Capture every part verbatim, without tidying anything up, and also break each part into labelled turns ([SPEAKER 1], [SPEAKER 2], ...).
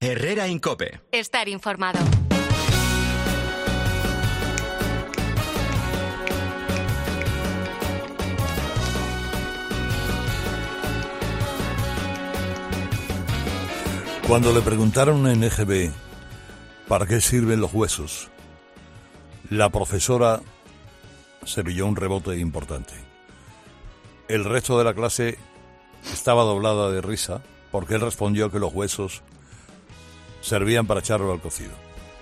[SPEAKER 1] Herrera Incope.
[SPEAKER 2] Estar informado.
[SPEAKER 3] Cuando le preguntaron en E G B para qué sirven los huesos, la profesora se pilló un rebote importante. El resto de la clase estaba doblada de risa porque él respondió que los huesos servían para echarlo al cocido.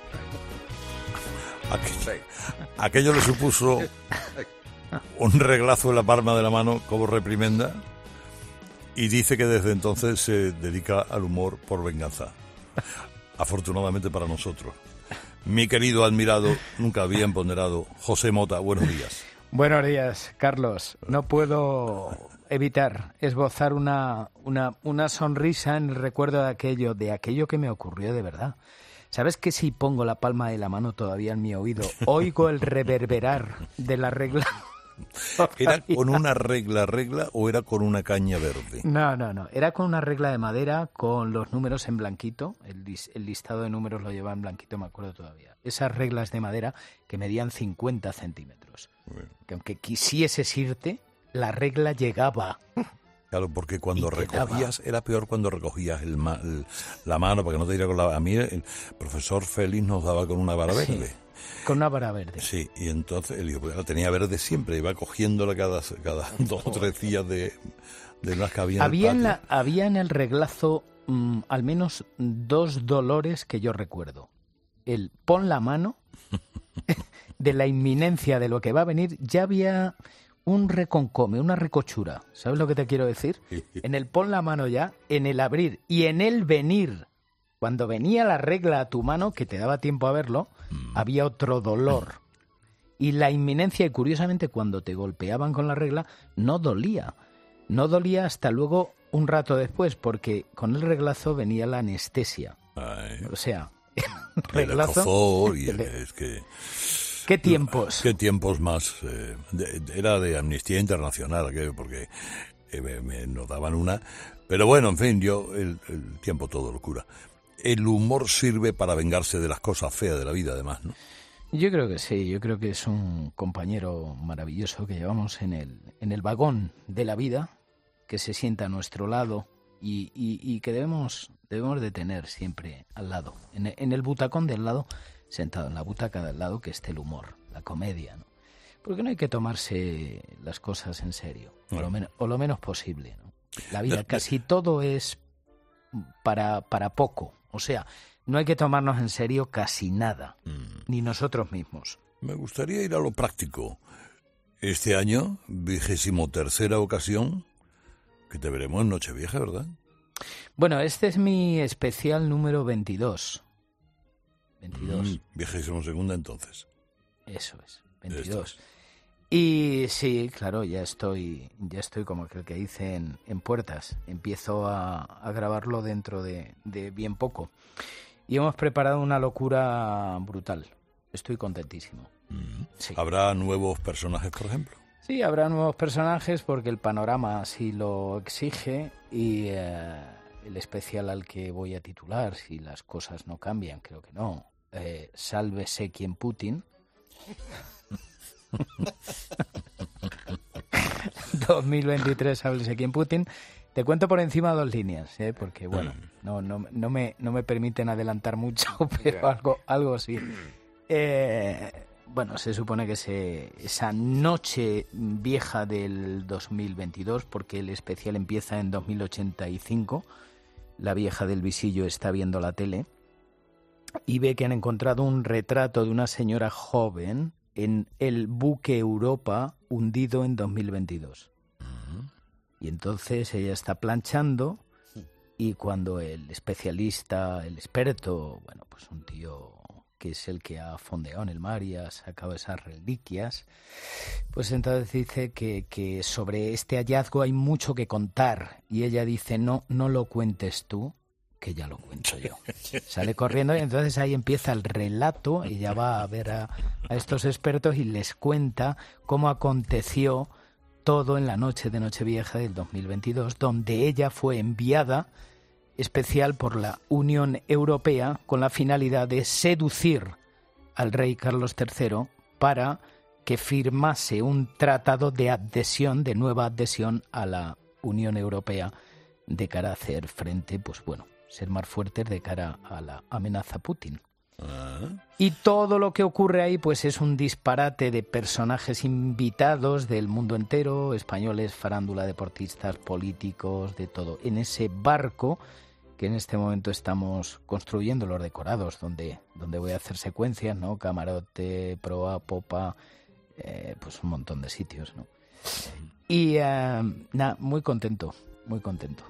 [SPEAKER 3] Aquello, aquello le supuso un reglazo en la palma de la mano como reprimenda. Y dice que desde entonces se dedica al humor por venganza. Afortunadamente para nosotros. Mi querido admirado, nunca bien ponderado, José Mota, buenos días.
[SPEAKER 4] Buenos días, Carlos. No puedo evitar esbozar una, una, una sonrisa en el recuerdo de aquello, de aquello que me ocurrió de verdad. ¿Sabes que si pongo la palma de la mano todavía en mi oído, oigo el reverberar de la regla?
[SPEAKER 3] ¿Era con una regla regla o era con una caña verde?
[SPEAKER 4] No, no, no. Era con una regla de madera con los números en blanquito. El, lis- el listado de números lo llevaba en blanquito, me acuerdo todavía. Esas reglas de madera que medían cincuenta centímetros. Bueno. Que aunque quisieses irte, la regla llegaba.
[SPEAKER 3] Claro, porque cuando recogías, era peor cuando recogías el ma- el, la mano, para que no te diera con la... A mí el profesor Félix nos daba con una vara verde.
[SPEAKER 4] Sí. Con una vara verde.
[SPEAKER 3] Sí, y entonces él dijo, pues la tenía verde siempre, iba cogiéndola cada, cada dos o tres días de, de las que había en
[SPEAKER 4] había
[SPEAKER 3] el
[SPEAKER 4] en
[SPEAKER 3] patio.
[SPEAKER 4] la, había en el reglazo mmm, al menos dos dolores que yo recuerdo. El pon la mano, de la inminencia de lo que va a venir, ya había un reconcome, una recochura. ¿Sabes lo que te quiero decir? En el pon la mano ya, en el abrir y en el venir. Cuando venía la regla a tu mano, que te daba tiempo a verlo, mm. había otro dolor. Y la inminencia, y curiosamente cuando te golpeaban con la regla, no dolía. No dolía hasta luego un rato después, porque con el reglazo venía la anestesia.
[SPEAKER 3] Ay.
[SPEAKER 4] O sea,
[SPEAKER 3] reglazo... Y el, es que...
[SPEAKER 4] ¿Qué tiempos?
[SPEAKER 3] ¿Qué tiempos más? Eh, de, era de Amnistía Internacional, aquello, porque eh, me, me nos daban una... Pero bueno, en fin, yo el, el tiempo todo lo cura. El humor sirve para vengarse de las cosas feas de la vida, además, ¿no?
[SPEAKER 4] Yo creo que sí, yo creo que es un compañero maravilloso que llevamos en el, en el vagón de la vida, que se sienta a nuestro lado y, y, y que debemos, debemos de tener siempre al lado, en el, en el butacón del lado, sentado en la butaca del lado, que esté el humor, la comedia, ¿no? Porque no hay que tomarse las cosas en serio, bueno. o, lo menos, o lo menos posible, ¿no? La vida, casi todo es para, para poco. O sea, no hay que tomarnos en serio casi nada, mm. ni nosotros mismos.
[SPEAKER 3] Me gustaría ir a lo práctico. Este año, vigésimo tercera ocasión, que te veremos en Nochevieja, ¿verdad?
[SPEAKER 4] Bueno, este es mi especial número veintidós. veintidós.
[SPEAKER 3] Mm, vigésimo segunda, entonces.
[SPEAKER 4] Eso es, veintidós. Y sí, claro, ya estoy, ya estoy como aquel que dice en, en puertas. Empiezo a, a grabarlo dentro de, de bien poco. Y hemos preparado una locura brutal. Estoy contentísimo.
[SPEAKER 3] Mm.
[SPEAKER 4] Sí.
[SPEAKER 3] ¿Habrá nuevos personajes, por ejemplo?
[SPEAKER 4] Sí, habrá nuevos personajes porque el panorama así lo exige y eh, el especial al que voy a titular, si las cosas no cambian, creo que no, eh, Sálvese quien Putin. dos mil veintitrés, Sálvese quien Putin. Te cuento por encima dos líneas, ¿eh? Porque bueno, no, no, no, me, no me permiten adelantar mucho, pero algo, algo sí. Eh, bueno, se supone que se, esa noche vieja del dos mil veintidós, porque el especial empieza en dos mil ochenta y cinco, la vieja del visillo está viendo la tele y ve que han encontrado un retrato de una señora joven en el buque Europa hundido en dos mil veintidós. Uh-huh. Y entonces ella está planchando y cuando el especialista, el experto, bueno, pues un tío que es el que ha fondeado en el mar y ha sacado esas reliquias, pues entonces dice que, que sobre este hallazgo hay mucho que contar. Y ella dice, no, no lo cuentes tú, que ya lo cuento yo. Sale corriendo y entonces ahí empieza el relato. Ella va a ver a, a estos expertos y les cuenta cómo aconteció todo en la noche de Nochevieja del dos mil veintidós, donde ella fue enviada especial por la Unión Europea con la finalidad de seducir al rey Carlos tercero para que firmase un tratado de adhesión, de nueva adhesión a la Unión Europea, de cara a hacer frente, pues bueno, ser más fuertes de cara a la amenaza Putin. Uh-huh. Y todo lo que ocurre ahí pues es un disparate de personajes invitados del mundo entero, españoles, farándula, deportistas, políticos, de todo, en ese barco que en este momento estamos construyendo, los decorados, donde, donde voy a hacer secuencias, ¿no? Camarote, proa, popa, eh, pues un montón de sitios, ¿no? Y uh, nada, muy contento, muy contento.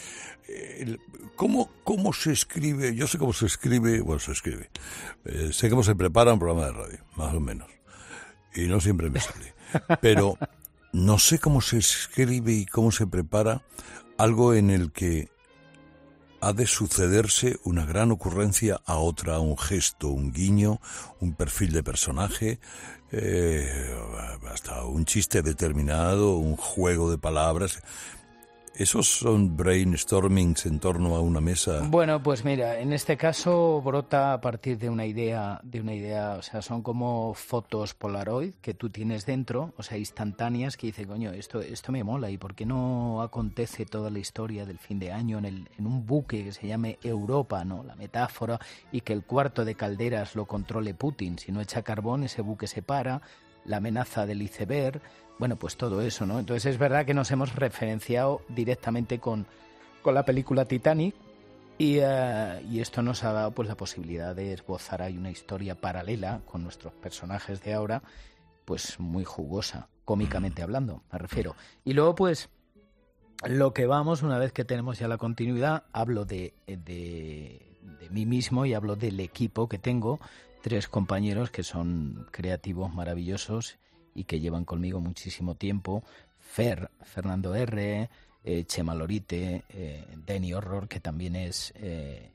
[SPEAKER 3] ¿Cómo, ¿Cómo se escribe? Yo sé cómo se escribe, bueno, se escribe. Eh, sé cómo se prepara un programa de radio, más o menos. Y no siempre me sale. Pero no sé cómo se escribe y cómo se prepara algo en el que ha de sucederse una gran ocurrencia a otra, un gesto, un guiño, un perfil de personaje, eh, hasta un chiste determinado, un juego de palabras. ¿Esos son brainstormings en torno a una mesa?
[SPEAKER 4] Bueno, pues mira, en este caso brota a partir de una idea, de una idea, o sea, son como fotos Polaroid que tú tienes dentro, o sea, instantáneas, que dice, coño, esto, esto me mola, ¿y por qué no acontece toda la historia del fin de año en, el, en un buque que se llame Europa, ¿no? La metáfora, y que el cuarto de calderas lo controle Putin. Si no echa carbón, ese buque se para, la amenaza del iceberg. Bueno, pues todo eso, ¿no? Entonces es verdad que nos hemos referenciado directamente con, con la película Titanic y, uh, y esto nos ha dado pues la posibilidad de esbozar ahí una historia paralela con nuestros personajes de ahora, pues muy jugosa, cómicamente hablando, me refiero. Y luego pues lo que vamos, una vez que tenemos ya la continuidad, hablo de, de, de mí mismo y hablo del equipo que tengo, tres compañeros que son creativos maravillosos y que llevan conmigo muchísimo tiempo, Fer, Fernando R., eh, Chema Lorite, eh, Denny Horror, que también es eh,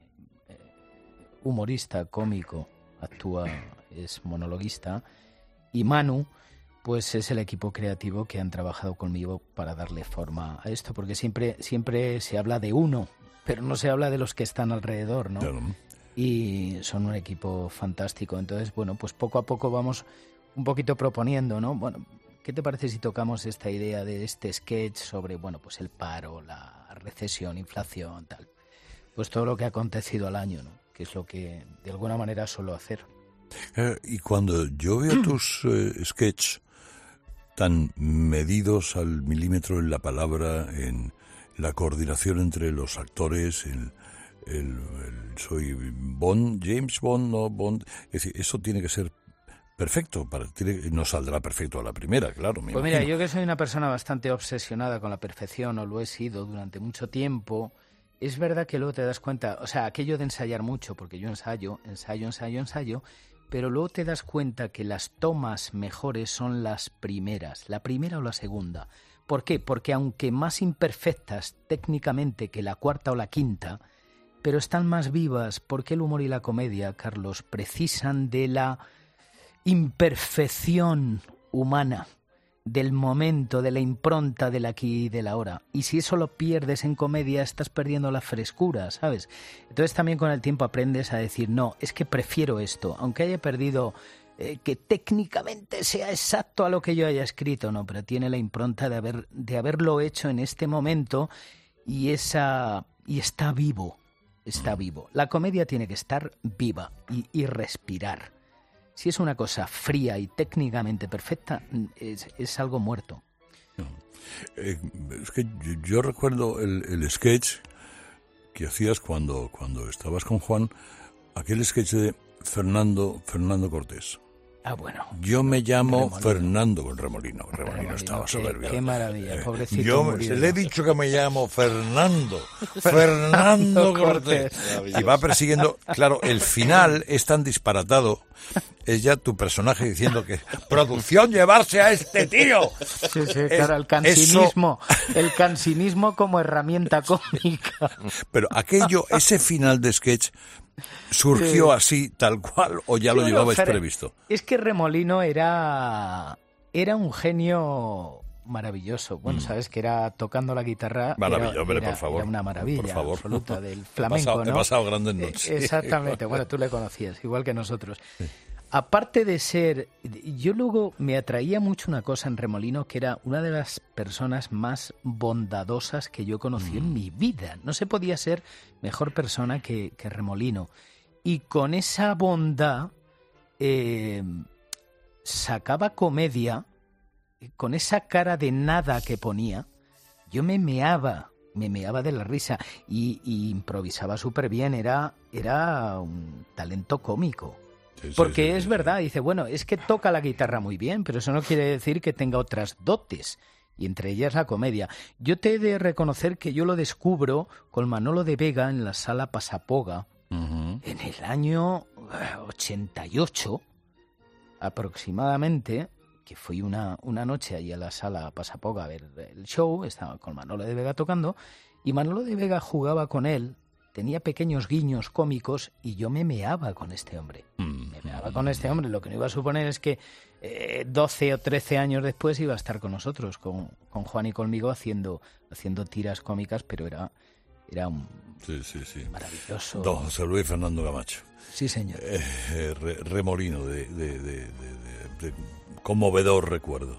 [SPEAKER 4] humorista, cómico, actúa, es monologuista, y Manu, pues es el equipo creativo que han trabajado conmigo para darle forma a esto, porque siempre, siempre se habla de uno, pero no se habla de los que están alrededor, ¿no? Claro. Y son un equipo fantástico. Entonces, bueno, pues poco a poco vamos un poquito proponiendo, ¿no? Bueno, ¿qué te parece si tocamos esta idea de este sketch sobre, bueno, pues el paro, la recesión, inflación, tal? Pues todo lo que ha acontecido al año, ¿no? Que es lo que de alguna manera suelo hacer.
[SPEAKER 3] Eh, y cuando yo veo tus eh, sketches tan medidos al milímetro en la palabra, en la coordinación entre los actores, el, el, el soy Bond, James Bond, no Bond, es decir, eso tiene que ser perfecto, para, tiene, no saldrá perfecto a la primera, claro. Me
[SPEAKER 4] pues
[SPEAKER 3] imagino.
[SPEAKER 4] Mira, yo que soy una persona bastante obsesionada con la perfección, o lo he sido durante mucho tiempo, es verdad que luego te das cuenta, o sea, aquello de ensayar mucho, porque yo ensayo, ensayo, ensayo, ensayo, pero luego te das cuenta que las tomas mejores son las primeras, la primera o la segunda. ¿Por qué? Porque aunque más imperfectas técnicamente que la cuarta o la quinta, pero están más vivas, porque el humor y la comedia, Carlos, precisan de la imperfección humana, del momento, de la impronta del aquí y del ahora. Y si eso lo pierdes en comedia, estás perdiendo la frescura, ¿sabes? Entonces también con el tiempo aprendes a decir, no, es que prefiero esto, aunque haya perdido eh, que técnicamente sea exacto a lo que yo haya escrito, no, pero tiene la impronta de haber de haberlo hecho en este momento y esa y está vivo, está vivo. La comedia tiene que estar viva y, y respirar. Si es una cosa fría y técnicamente perfecta, es, es algo muerto.
[SPEAKER 3] No. Eh, es que yo, yo recuerdo el, el sketch que hacías cuando, cuando estabas con Juan, aquel sketch de Fernando, Fernando Cortés.
[SPEAKER 4] Ah, bueno.
[SPEAKER 3] Yo me llamo Remolino. Fernando con Remolino. Remolino, Remolino estaba soberbio.
[SPEAKER 4] Qué, qué maravilla, pobrecito.
[SPEAKER 3] Eh, yo se le he dicho que me llamo Fernando. Fernando Cortés. Y va persiguiendo. Claro, el final es tan disparatado. Es ya tu personaje diciendo que producción llevarse a este tío.
[SPEAKER 4] Sí, sí, claro, el cansinismo. Eso... El cansinismo como herramienta cómica.
[SPEAKER 3] Pero aquello, ese final de sketch, ¿surgió sí. así, tal cual, o ya sí, lo llevabais
[SPEAKER 4] pero,
[SPEAKER 3] previsto?
[SPEAKER 4] Es que Remolino era, era un genio maravilloso. Bueno, sabes que era tocando la guitarra.
[SPEAKER 3] Maravilloso,
[SPEAKER 4] era,
[SPEAKER 3] hombre,
[SPEAKER 4] era,
[SPEAKER 3] por favor.
[SPEAKER 4] Era una maravilla
[SPEAKER 3] por favor.
[SPEAKER 4] absoluta del flamenco,
[SPEAKER 3] he pasado,
[SPEAKER 4] ¿no?
[SPEAKER 3] He pasado grandes noches.
[SPEAKER 4] Eh, exactamente. Bueno, tú le conocías, igual que nosotros. Sí. Aparte de ser... Yo luego me atraía mucho una cosa en Remolino, que era una de las personas más bondadosas que yo conocí mm. en mi vida. No se podía ser mejor persona que, que Remolino. Y con esa bondad eh, sacaba comedia, con esa cara de nada que ponía, yo me meaba, me meaba de la risa y, y improvisaba súper bien, era, era un talento cómico. Sí, Porque sí, sí, es sí. verdad, dice, bueno, es que toca la guitarra muy bien, pero eso no quiere decir que tenga otras dotes. Y entre ellas la comedia. Yo te he de reconocer que yo lo descubro con Manolo de Vega en la Sala Pasapoga, uh-huh. en el año ochenta y ocho, aproximadamente, que fui una, una noche allí a la Sala Pasapoga a ver el show, estaba con Manolo de Vega tocando, y Manolo de Vega jugaba con él, tenía pequeños guiños cómicos, y yo me meaba con este hombre. Uh-huh. Me meaba con este hombre. Lo que no iba a suponer es que eh, doce o trece años después iba a estar con nosotros, con, con Juan y conmigo, haciendo, haciendo tiras cómicas, pero era... Era un
[SPEAKER 3] sí, sí, sí.
[SPEAKER 4] maravilloso...
[SPEAKER 3] Don José Luis Fernando Camacho.
[SPEAKER 4] Sí, señor.
[SPEAKER 3] Eh, eh, re, remolino de, de, de, de, de, de conmovedor recuerdo.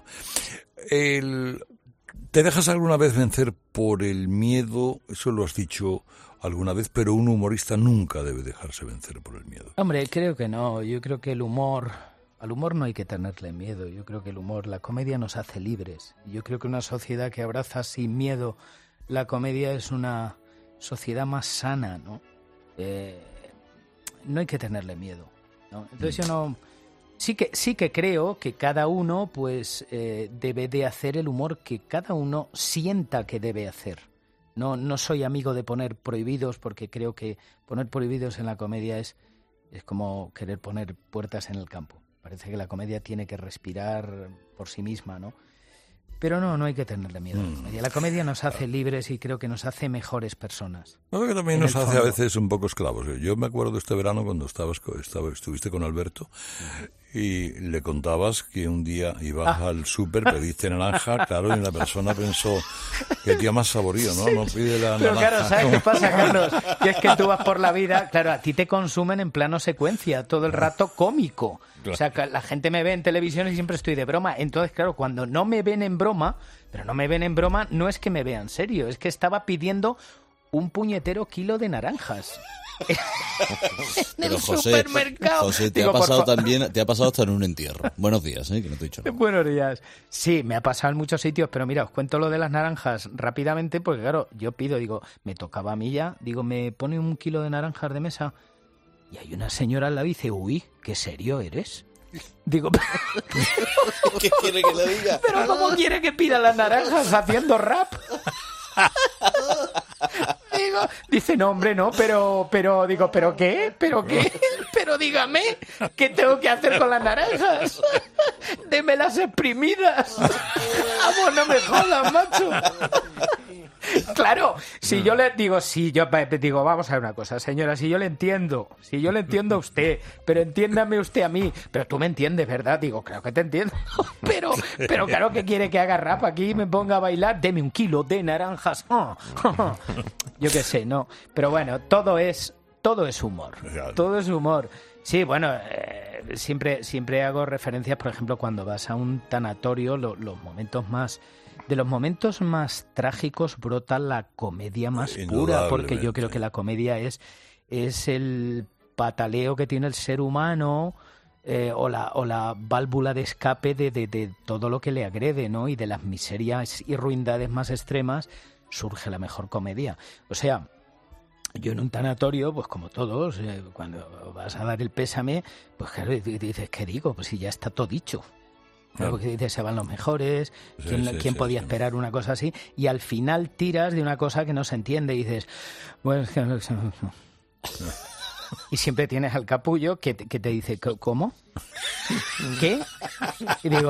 [SPEAKER 3] El, ¿Te dejas alguna vez vencer por el miedo? Eso lo has dicho alguna vez, pero un humorista nunca debe dejarse vencer por el miedo.
[SPEAKER 4] Hombre, creo que no. Yo creo que el humor... Al humor no hay que tenerle miedo. Yo creo que el humor, la comedia nos hace libres. Yo creo que una sociedad que abraza sin miedo la comedia es una... sociedad más sana, ¿no? Eh, no hay que tenerle miedo, ¿no? Entonces yo no... Sí que, sí que creo que cada uno pues eh, debe de hacer el humor que cada uno sienta que debe hacer. No, no soy amigo de poner prohibidos, porque creo que poner prohibidos en la comedia es, es como querer poner puertas en el campo. Parece que la comedia tiene que respirar por sí misma, ¿no? Pero no, no hay que tenerle miedo a la comedia. La comedia nos hace libres y creo que nos hace mejores personas.
[SPEAKER 3] No, que también nos hace fondo. A veces un poco esclavos. Yo me acuerdo este verano cuando estabas, estaba, estuviste con Alberto y le contabas que un día ibas ah. al súper, pediste naranja, claro, y la persona pensó que tío más saborío, ¿no? No pide la
[SPEAKER 4] Pero
[SPEAKER 3] naranja.
[SPEAKER 4] Claro, ¿sabes qué pasa, Carlos? Que es que tú vas por la vida, claro, a ti te consumen en plano secuencia, todo el rato cómico. Claro. O sea, que la gente me ve en televisión y siempre estoy de broma. Entonces, claro, cuando no me ven en broma, pero no me ven en broma, no es que me vean serio, es que estaba pidiendo un puñetero kilo de naranjas. en
[SPEAKER 1] Pero
[SPEAKER 4] el
[SPEAKER 1] José,
[SPEAKER 4] supermercado.
[SPEAKER 1] José, te
[SPEAKER 4] Digo,
[SPEAKER 1] ha pasado
[SPEAKER 4] por...
[SPEAKER 1] también, te ha pasado hasta en un entierro. Buenos días, ¿eh? Que no te he dicho nada.
[SPEAKER 4] Buenos días. Sí, me ha pasado en muchos sitios, pero mira, os cuento lo de las naranjas rápidamente, porque claro, yo pido, digo, me tocaba a mí ya, digo, ¿me pone un kilo de naranjas de mesa? Y hay una señora al lado y dice, uy, qué serio eres. Digo,
[SPEAKER 1] ¿qué quiere que le diga?
[SPEAKER 4] ¿Pero cómo quiere que pida las naranjas haciendo rap? Digo, dice, no, hombre, no, pero, pero, digo, ¿pero qué? ¿Pero qué? Pero dígame, ¿qué tengo que hacer con las naranjas? Démelas exprimidas. Vamos, no me jodas, macho. Claro, si yo le digo, si yo digo, vamos a ver una cosa, señora, si yo le entiendo, si yo le entiendo a usted, pero entiéndame usted a mí, pero tú me entiendes, ¿verdad? Digo, claro que te entiendo, pero, pero claro que quiere que haga rap aquí y me ponga a bailar, deme un kilo de naranjas. Yo qué sé, no, pero bueno, todo es, todo es humor, todo es humor. Sí, bueno, eh, siempre, siempre hago referencias, por ejemplo, cuando vas a un tanatorio, lo, los momentos más... De los momentos más trágicos brota la comedia más pura, porque yo creo que la comedia es, es el pataleo que tiene el ser humano eh, o, la, o la válvula de escape de, de, de todo lo que le agrede, ¿no? Y de las miserias y ruindades más extremas surge la mejor comedia. O sea, yo en un tanatorio, pues como todos, eh, cuando vas a dar el pésame, pues claro, dices, ¿qué digo? Pues si ya está todo dicho. Claro. Porque dices, se van los mejores, sí, ¿quién, sí, ¿quién sí, podía sí. esperar una cosa así? Y al final tiras de una cosa que no se entiende y dices, bueno, es que... Y siempre tienes al capullo que te, que te dice, ¿cómo? ¿Qué? Y digo...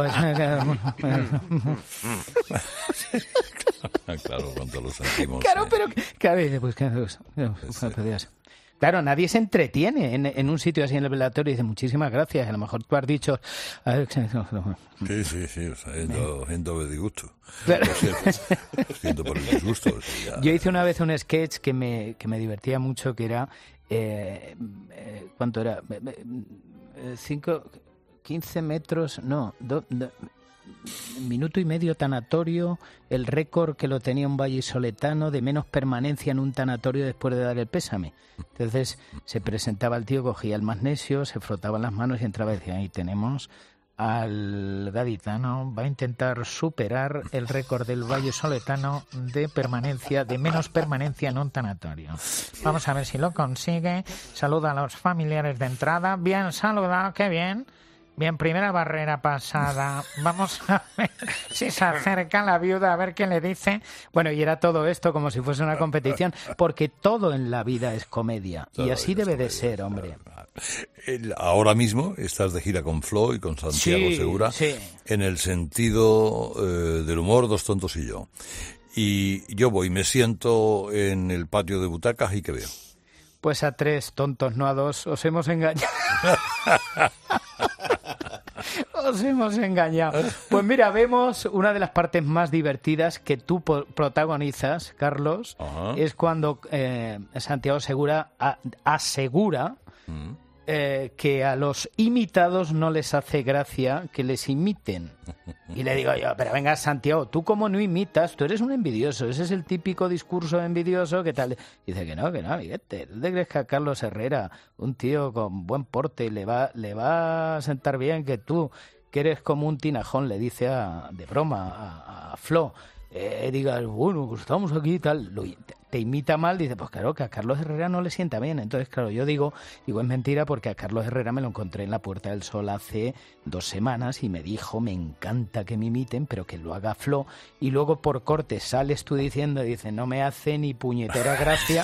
[SPEAKER 3] Claro, cuando lo sentimos.
[SPEAKER 4] Claro,
[SPEAKER 3] sí.
[SPEAKER 4] pero... Claro, dice, pues... Claro,
[SPEAKER 3] sí.
[SPEAKER 4] Claro, nadie se entretiene en, en un sitio así en el velatorio y dice muchísimas gracias. A lo mejor tú has dicho...
[SPEAKER 3] Sí, sí, sí, o sea, siento, siento el disgusto. Claro. Lo siento, lo siento por el disgusto. O sea, ya...
[SPEAKER 4] Yo hice una vez un sketch que me, que me divertía mucho, que era... Eh, eh, ¿Cuánto era? Eh, cinco, quince metros, no, do, do, minuto y medio tanatorio, el récord que lo tenía un vallisoletano de menos permanencia en un tanatorio después de dar el pésame. Entonces se presentaba el tío, cogía el magnesio, se frotaban las manos y entraba y decía, ahí tenemos al gaditano, va a intentar superar el récord del vallisoletano de permanencia, de menos permanencia en un tanatorio. Vamos a ver si lo consigue. Saluda a los familiares de entrada. Bien, saluda, qué bien. Bien, primera barrera pasada. Vamos a ver si se acerca la viuda, a ver qué le dice. Bueno, y era todo esto como si fuese una competición, porque todo en la vida es comedia. Todo y así debe de ser, hombre.
[SPEAKER 3] Ahora mismo estás de gira con Flo y con Santiago
[SPEAKER 4] sí,
[SPEAKER 3] Segura,
[SPEAKER 4] sí.
[SPEAKER 3] en el sentido eh, del humor, Dos tontos y yo. Y yo voy, me siento en el patio de butacas y ¿qué veo?
[SPEAKER 4] Pues a tres tontos, no a dos. Os hemos engañado. Os hemos engañado. Pues mira, vemos una de las partes más divertidas que tú protagonizas, Carlos. Ajá. Es cuando eh, Santiago Segura a, asegura mm. eh, que a los imitados no les hace gracia que les imiten. Y le digo yo, pero venga, Santiago, tú como no imitas, tú eres un envidioso. Ese es el típico discurso envidioso, ¿qué tal? Y dice que no, que no, amiguete. ¿Tú te crees que a Carlos Herrera, un tío con buen porte, le va, le va a sentar bien que tú, que eres como un tinajón, le dice a, de broma a, a Flo, eh, digas, bueno, pues estamos aquí y tal, lo, te, te imita mal, dice, pues claro, que a Carlos Herrera no le sienta bien. Entonces, claro, yo digo, digo, es mentira porque a Carlos Herrera me lo encontré en la Puerta del Sol hace dos semanas y me dijo, me encanta que me imiten, pero que lo haga Flo. Y luego por corte sales tú diciendo, dice, no me hace ni puñetera gracia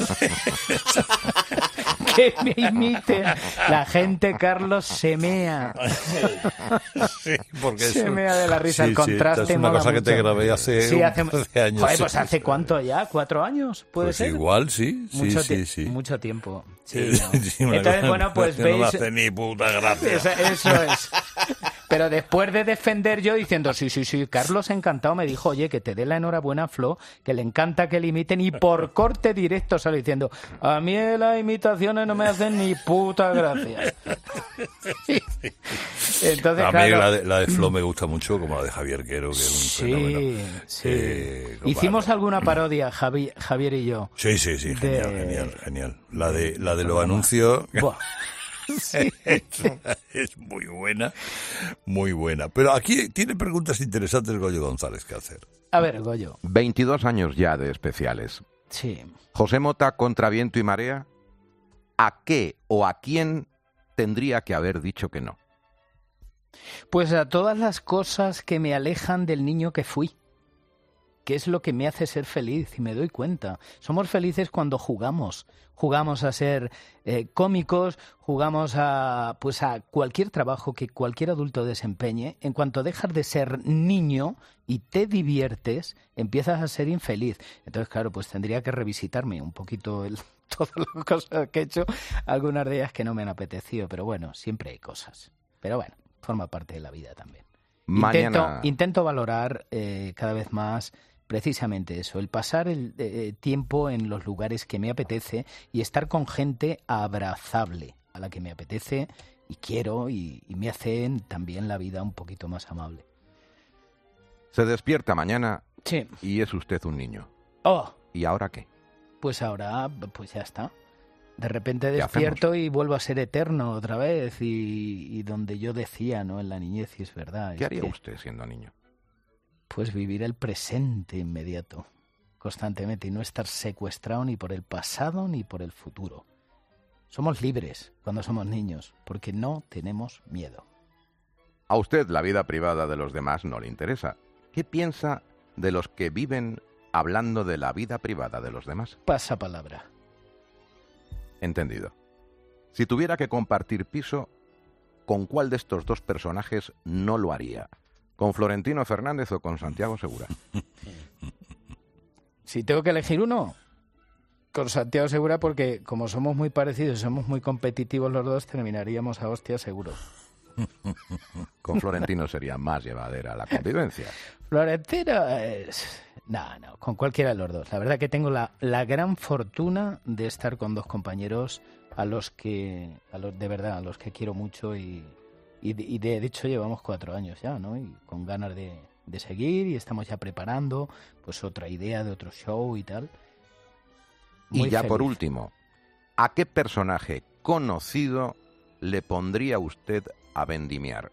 [SPEAKER 4] que me imiten. La gente, Carlos, se mea.
[SPEAKER 3] Sí, porque
[SPEAKER 4] se
[SPEAKER 3] eso,
[SPEAKER 4] mea de la risa, sí, el contraste.
[SPEAKER 3] Sí, es una cosa mucho. Que te grabé hace,
[SPEAKER 4] sí, hace
[SPEAKER 3] doce años.
[SPEAKER 4] Joder, pues ¿hace cuánto ya? ¿Cuatro años? ¿Puede
[SPEAKER 3] pues
[SPEAKER 4] ser?
[SPEAKER 3] Igual, sí.
[SPEAKER 4] Mucho,
[SPEAKER 3] sí, sí, sí.
[SPEAKER 4] mucho tiempo. Sí,
[SPEAKER 3] sí,
[SPEAKER 4] no.
[SPEAKER 3] sí,
[SPEAKER 4] entonces, bueno, pues
[SPEAKER 3] no
[SPEAKER 4] veis...
[SPEAKER 3] me hace ni puta gracia.
[SPEAKER 4] Eso, eso es. Pero después de defender yo diciendo, sí, sí, sí, Carlos encantado me dijo, oye, que te dé la enhorabuena a Flo, que le encanta que le imiten, y por corte directo sale diciendo, a mí las imitaciones no me hacen ni puta gracia. Entonces,
[SPEAKER 3] a
[SPEAKER 4] claro,
[SPEAKER 3] mí la de, la de Flo me gusta mucho, como la de Javier Quero, que es un
[SPEAKER 4] sí,
[SPEAKER 3] fenómeno.
[SPEAKER 4] Sí,
[SPEAKER 3] eh,
[SPEAKER 4] hicimos para... alguna parodia, Javi, Javier y yo.
[SPEAKER 3] Sí, sí, sí, genial,
[SPEAKER 4] de...
[SPEAKER 3] genial, genial. La de, la de los anuncios...
[SPEAKER 4] Sí.
[SPEAKER 3] es, es muy buena, muy buena. Pero aquí tiene preguntas interesantes Goyo González que hacer.
[SPEAKER 4] A ver, Goyo.
[SPEAKER 2] veintidós años ya de especiales.
[SPEAKER 4] Sí.
[SPEAKER 2] José Mota, contra viento y marea, ¿a qué o a quién tendría que haber dicho que no?
[SPEAKER 4] Pues a todas las cosas que me alejan del niño que fui, que es lo que me hace ser feliz, y me doy cuenta. Somos felices cuando jugamos. Jugamos a ser eh, cómicos, jugamos a, pues a cualquier trabajo que cualquier adulto desempeñe. En cuanto dejas de ser niño y te diviertes, empiezas a ser infeliz. Entonces, claro, pues tendría que revisitarme un poquito el, todas las cosas que he hecho, algunas de ellas que no me han apetecido, pero bueno, siempre hay cosas. Pero bueno, forma parte de la vida también.
[SPEAKER 2] Mañana...
[SPEAKER 4] Intento, intento valorar eh, cada vez más precisamente eso, el pasar el eh, tiempo en los lugares que me apetece y estar con gente abrazable, a la que me apetece y quiero, y, y me hacen también la vida un poquito más amable.
[SPEAKER 2] Se despierta mañana
[SPEAKER 4] sí.
[SPEAKER 2] y es usted un niño.
[SPEAKER 4] Oh.
[SPEAKER 2] ¿Y ahora qué?
[SPEAKER 4] Pues ahora, pues ya está. De repente despierto y vuelvo a ser eterno otra vez, y, y donde yo decía, ¿no? En la niñez, y es verdad.
[SPEAKER 2] ¿Qué
[SPEAKER 4] es
[SPEAKER 2] haría
[SPEAKER 4] que,
[SPEAKER 2] usted siendo niño?
[SPEAKER 4] Pues vivir el presente inmediato, constantemente, y no estar secuestrado ni por el pasado ni por el futuro. Somos libres cuando somos niños, porque no tenemos miedo.
[SPEAKER 2] A usted la vida privada de los demás no le interesa. ¿Qué piensa de los que viven hablando de la vida privada de los demás?
[SPEAKER 4] Pasa palabra.
[SPEAKER 2] Entendido. Si tuviera que compartir piso, ¿con cuál de estos dos personajes no lo haría? ¿Con Florentino Fernández o con Santiago Segura?
[SPEAKER 4] Si tengo que elegir uno, Con Santiago Segura, porque como somos muy parecidos y somos muy competitivos los dos, terminaríamos a hostia seguro.
[SPEAKER 2] Con Florentino sería más llevadera la convivencia.
[SPEAKER 4] Florentino es... No, no, con cualquiera de los dos. La verdad que tengo la, la gran fortuna de estar con dos compañeros a los que, a los, de verdad, a los que quiero mucho y, y, y de, de hecho llevamos cuatro años ya, ¿no? Y con ganas de, de seguir y estamos ya preparando pues otra idea de otro show y tal. Muy
[SPEAKER 2] y ya
[SPEAKER 4] feliz.
[SPEAKER 2] Por último, ¿a qué personaje conocido le pondría usted a vendimiar?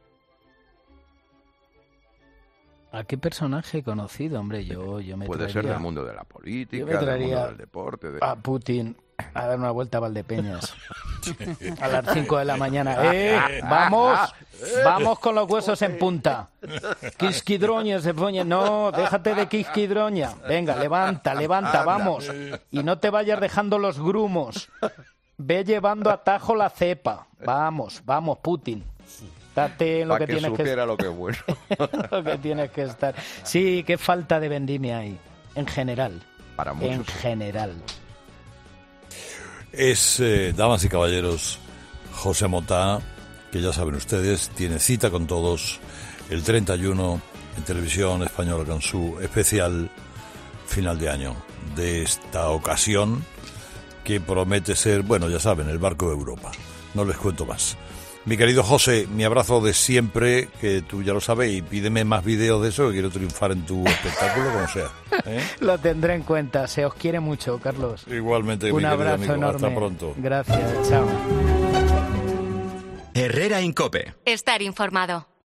[SPEAKER 4] ¿A qué personaje conocido? Hombre, yo, yo me
[SPEAKER 2] Puede
[SPEAKER 4] traería...
[SPEAKER 2] ser del mundo de la política,
[SPEAKER 4] me traería
[SPEAKER 2] del mundo del deporte. De...
[SPEAKER 4] a Putin a dar una vuelta a Valdepeñas a las cinco de la mañana. ¡Eh! ¡Vamos! ¡Vamos con los huesos en punta! Quisquidroña se pone... No, déjate de quisquidroña. Venga, levanta, levanta, vamos. Y no te vayas dejando los grumos. Ve llevando a tajo la cepa. Vamos, vamos, Putin. Date lo
[SPEAKER 2] Pa'
[SPEAKER 4] que,
[SPEAKER 2] que
[SPEAKER 4] tienes que
[SPEAKER 2] supiera lo que es bueno.
[SPEAKER 4] lo que tienes que estar. Sí, qué falta de vendimia hay. En general.
[SPEAKER 2] Para muchos.
[SPEAKER 4] En general.
[SPEAKER 3] Es, eh, damas y caballeros, José Mota, que ya saben ustedes, tiene cita con todos el treinta y uno en Televisión Española con su especial final de año de esta ocasión que promete ser, bueno, ya saben, el barco de Europa. No les cuento más. Mi querido José, mi abrazo de siempre, que tú ya lo sabes, y pídeme más vídeos de eso, que quiero triunfar en tu espectáculo, como sea. ¿eh?
[SPEAKER 4] Lo tendré en cuenta. Se os quiere mucho, Carlos.
[SPEAKER 3] Igualmente,
[SPEAKER 4] un
[SPEAKER 3] mi querido
[SPEAKER 4] abrazo
[SPEAKER 3] amigo.
[SPEAKER 4] enorme.
[SPEAKER 3] Hasta pronto.
[SPEAKER 4] Gracias, chao.
[SPEAKER 5] Herrera Incope.
[SPEAKER 6] Estar informado.